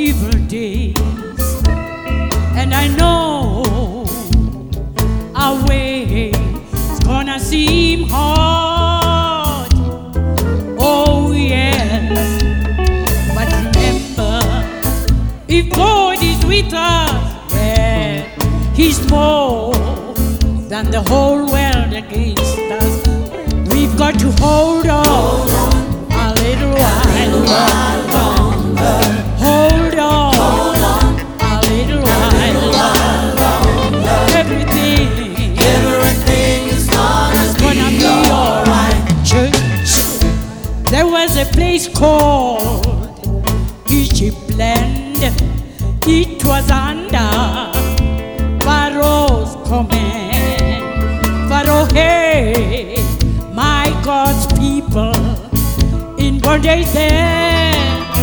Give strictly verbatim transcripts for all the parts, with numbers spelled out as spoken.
evil days, and I know our way is gonna seem hard. Oh yes, but remember, if God is with us, yeah, He's more than the whole world against us. We've got to hold on, hold on a little while longer. Hold on, hold on a little while longer. Everything, everything is gonna, is gonna be, be alright. Church, there was a place called Egypt land. It was under Pharaoh's command. Pharaoh had my God's people in bondage there.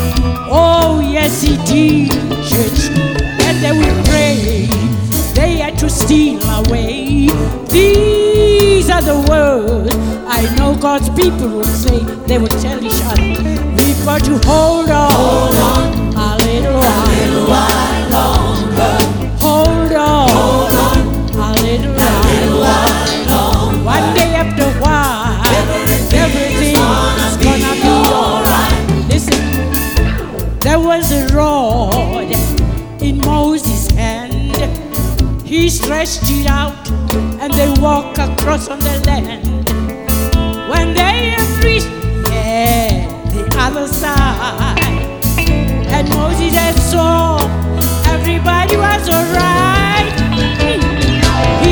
Oh yes he did, church. And they will pray, they had to steal away. These are the words I know God's people would say. They would tell each other, we've got to hold on, hold on a little while, a little while longer. Hold on, hold on a little while, a little while longer. One day after a while, everything is gonna be alright. Listen, there was a rod in Moses' hand. He stretched it out and they walked across on the land. When they have reached, yeah, the other side, and Moses had saw everybody was alright. He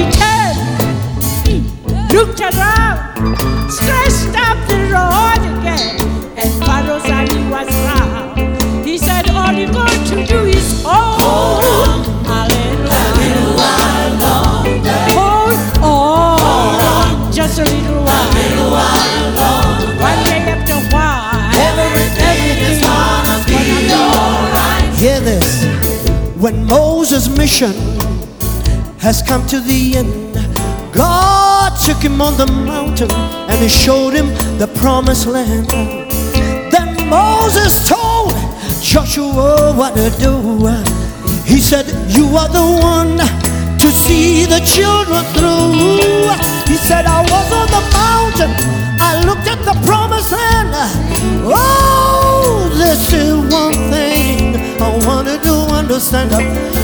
turned, looked around, stretched up the rod again, and Pharaoh said he was round. He said, all you got to do is hold on a little while longer. Hold on, just a little while, a little while longer. One day after a while, everything is gonna be alright. Hear this. When Moses' mission has come to the end, God took him on the mountain and he showed him the promised land. Then Moses told Joshua what to do. He said, you are the one to see the children through. He said, I was on the mountain, I looked at the promised land. Oh, this is one thing I want to do, understand.